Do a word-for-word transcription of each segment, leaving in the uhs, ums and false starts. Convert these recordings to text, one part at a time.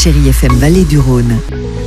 Chérie F M Vallée du Rhône.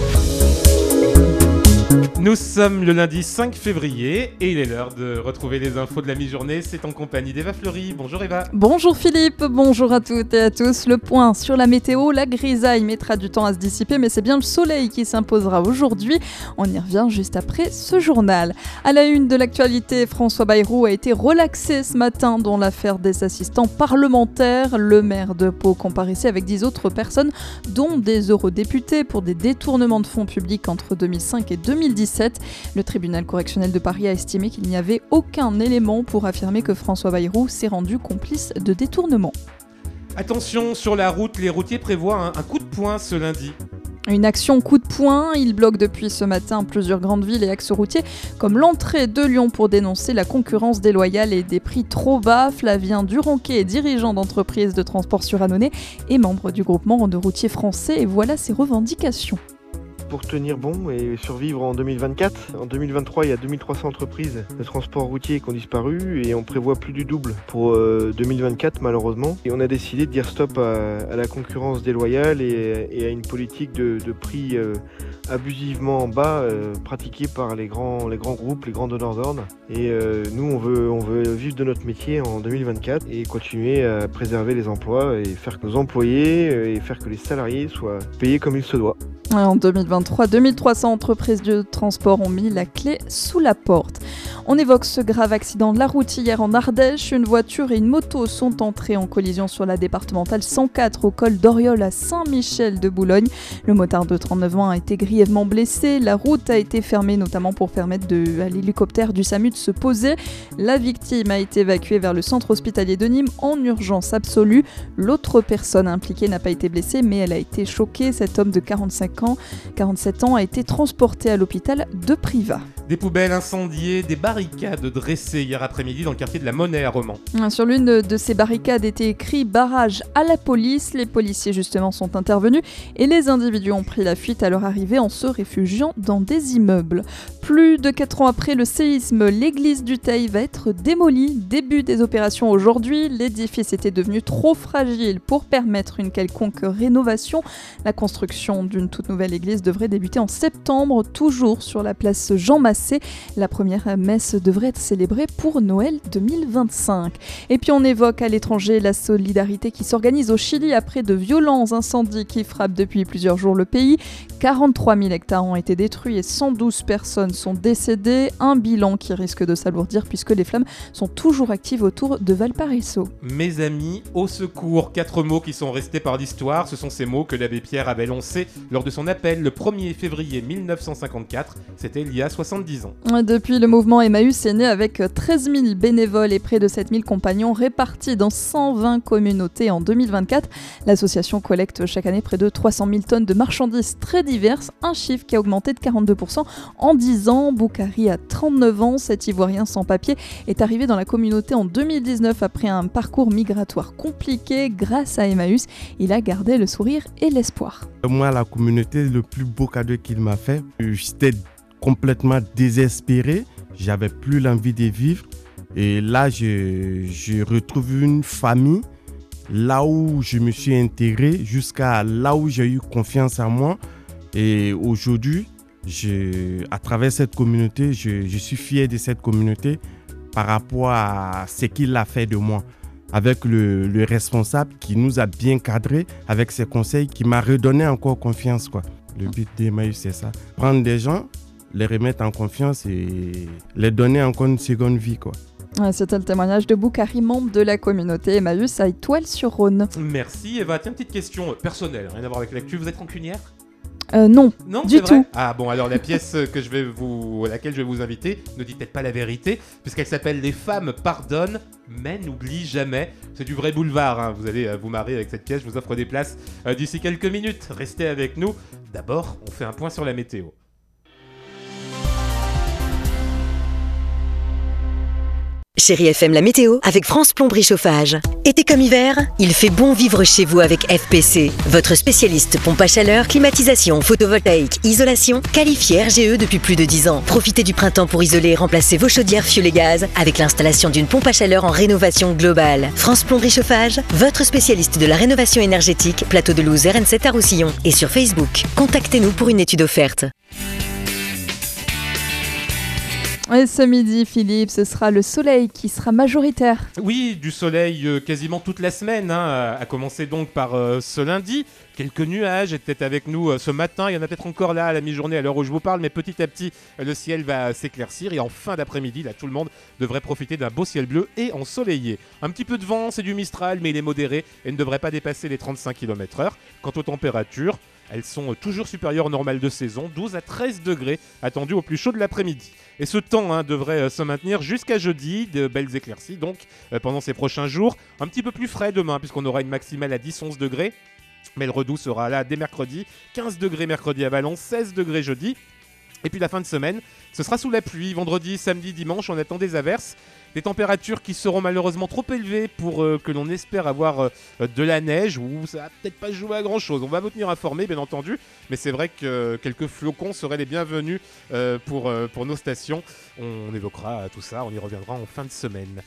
Nous sommes le lundi cinq février et il est l'heure de retrouver les infos de la mi-journée. C'est en compagnie d'Eva Fleury. Bonjour Eva. Bonjour Philippe, bonjour à toutes et à tous. Le point sur la météo, la grisaille mettra du temps à se dissiper, mais c'est bien le soleil qui s'imposera aujourd'hui. On y revient juste après ce journal. À la une de l'actualité, François Bayrou a été relaxé ce matin dans l'affaire des assistants parlementaires. Le maire de Pau comparaissait avec dix autres personnes, dont des eurodéputés, pour des détournements de fonds publics entre deux mille cinq et deux mille dix-sept. Le tribunal correctionnel de Paris a estimé qu'il n'y avait aucun élément pour affirmer que François Bayrou s'est rendu complice de détournement. Attention, sur la route, les routiers prévoient un, un coup de poing ce lundi. Une action coup de poing, ils bloquent depuis ce matin plusieurs grandes villes et axes routiers comme l'entrée de Lyon pour dénoncer la concurrence déloyale et des prix trop bas. Flavien Duranquet est dirigeant d'entreprise de transport sur Annonay et membre du groupement de routiers français, et voilà ses revendications. Pour tenir bon et survivre en deux mille vingt-quatre. En deux mille vingt-trois, il y a deux mille trois cents entreprises de transport routier qui ont disparu et on prévoit plus du double pour euh, deux mille vingt-quatre malheureusement. Et on a décidé de dire stop à, à la concurrence déloyale et, et à une politique de, de prix euh, abusivement bas euh, pratiquée par les grands, les grands groupes, les grands donneurs d'ordre. Et euh, nous, on veut, on veut vivre de notre métier en deux mille vingt-quatre et continuer à préserver les emplois et faire que nos employés euh, et faire que les salariés soient payés comme il se doit. En deux mille vingt-trois, deux mille trois cents entreprises de transport ont mis la clé sous la porte. On évoque ce grave accident de la route hier en Ardèche. Une voiture et une moto sont entrées en collision sur la départementale cent quatre au col d'Oriol à Saint-Michel de Boulogne. Le motard de trente-neuf ans a été grièvement blessé. La route a été fermée notamment pour permettre de, à l'hélicoptère du SAMU de se poser. La victime a été évacuée vers le centre hospitalier de Nîmes en urgence absolue. L'autre personne impliquée n'a pas été blessée, mais elle a été choquée. Cet homme de quarante-cinq ans, quarante-sept ans a été transporté à l'hôpital de Privas. Des poubelles incendiées, des barricades dressées hier après-midi dans le quartier de la Monnaie à Romans. Sur l'une de ces barricades était écrit « Barrage à la police ». Les policiers justement sont intervenus et les individus ont pris la fuite à leur arrivée en se réfugiant dans des immeubles. Plus de quatre ans après le séisme, l'église du Teil va être démolie. Début des opérations aujourd'hui. L'édifice était devenu trop fragile pour permettre une quelconque rénovation. La construction d'une toute nouvelle église devrait débuter en septembre, toujours sur la place Jean Massé. La première messe devrait être célébrée pour Noël deux mille vingt-cinq. Et puis on évoque à l'étranger la solidarité qui s'organise au Chili après de violents incendies qui frappent depuis plusieurs jours le pays. quarante-trois mille hectares ont été détruits et cent douze personnes sont décédées. Un bilan qui risque de s'alourdir puisque les flammes sont toujours actives autour de Valparaiso. Mes amis, au secours, quatre mots qui sont restés par l'histoire. Ce sont ces mots que l'abbé Pierre avait lancés lors de son appel le premier février mille neuf cent cinquante-quatre. C'était il y a soixante-dix ans. Depuis, le mouvement Emmaüs est né avec treize mille bénévoles et près de sept mille compagnons répartis dans cent vingt communautés en deux mille vingt-quatre. L'association collecte chaque année près de trois cent mille tonnes de marchandises très diverses, un chiffre qui a augmenté de quarante-deux pour cent en dix ans. Boukari a trente-neuf ans, cet Ivoirien sans papier est arrivé dans la communauté en deux mille dix-neuf après un parcours migratoire compliqué. Grâce à Emmaüs, il a gardé le sourire et l'espoir. Moi, la communauté, le plus beau cadeau qu'il m'a fait, j'étais complètement désespéré, j'avais plus l'envie de vivre et là je, je retrouve une famille là où je me suis intégré jusqu'à là où j'ai eu confiance en moi et aujourd'hui je, à travers cette communauté je, je suis fier de cette communauté par rapport à ce qu'il a fait de moi avec le, le responsable qui nous a bien cadré avec ses conseils qui m'a redonné encore confiance quoi. Le but d'Emmaüs c'est ça, prendre des gens, les remettre en confiance et les donner encore une seconde vie, quoi. C'était le témoignage de Boukari, membre de la communauté Emmaüs à Étoile-sur-Rhône. Merci Eva. Tiens, petite question personnelle, rien à voir avec l'actu. Vous êtes rancunière ? Euh, non, non, du tout. Ah bon, alors la pièce que je vais vous, à laquelle je vais vous inviter ne dit peut-être pas la vérité, puisqu'elle s'appelle « Les femmes pardonnent, mais n'oublient jamais ». C'est du vrai boulevard, hein. Vous allez euh, vous marrer avec cette pièce, je vous offre des places euh, d'ici quelques minutes. Restez avec nous. D'abord, on fait un point sur la météo. Chérie F M la météo avec France Plomberie Chauffage. Été comme hiver, il fait bon vivre chez vous avec F P C. Votre spécialiste pompe à chaleur, climatisation, photovoltaïque, isolation, qualifié R G E depuis plus de dix ans. Profitez du printemps pour isoler et remplacer vos chaudières fioul et gaz avec l'installation d'une pompe à chaleur en rénovation globale. France Plomberie Chauffage, votre spécialiste de la rénovation énergétique, plateau de Louz, R N sept à Roussillon. Et sur Facebook, contactez-nous pour une étude offerte. Et ce midi, Philippe, ce sera le soleil qui sera majoritaire. Oui, du soleil euh, quasiment toute la semaine, hein, à commencer donc par euh, ce lundi. Quelques nuages étaient avec nous euh, ce matin, il y en a peut-être encore là à la mi-journée à l'heure où je vous parle, mais petit à petit, euh, le ciel va s'éclaircir et en fin d'après-midi, là, tout le monde devrait profiter d'un beau ciel bleu et ensoleillé. Un petit peu de vent, c'est du Mistral, mais il est modéré et ne devrait pas dépasser les trente-cinq kilomètres heure. Quant aux températures, elles sont toujours supérieures au normal de saison, douze à treize degrés attendus au plus chaud de l'après-midi. Et ce temps hein, devrait euh, se maintenir jusqu'à jeudi, de belles éclaircies donc euh, pendant ces prochains jours. Un petit peu plus frais demain puisqu'on aura une maximale à dix à onze degrés. Mais le redout sera là dès mercredi, quinze degrés mercredi à Valence, seize degrés jeudi. Et puis la fin de semaine, ce sera sous la pluie. Vendredi, samedi, dimanche, on attend des averses. Des températures qui seront malheureusement trop élevées pour euh, que l'on espère avoir euh, de la neige ou ça va peut-être pas jouer à grand chose. On va vous tenir informés bien entendu, mais c'est vrai que euh, quelques flocons seraient les bienvenus euh, pour, euh, pour nos stations. On évoquera tout ça, on y reviendra en fin de semaine.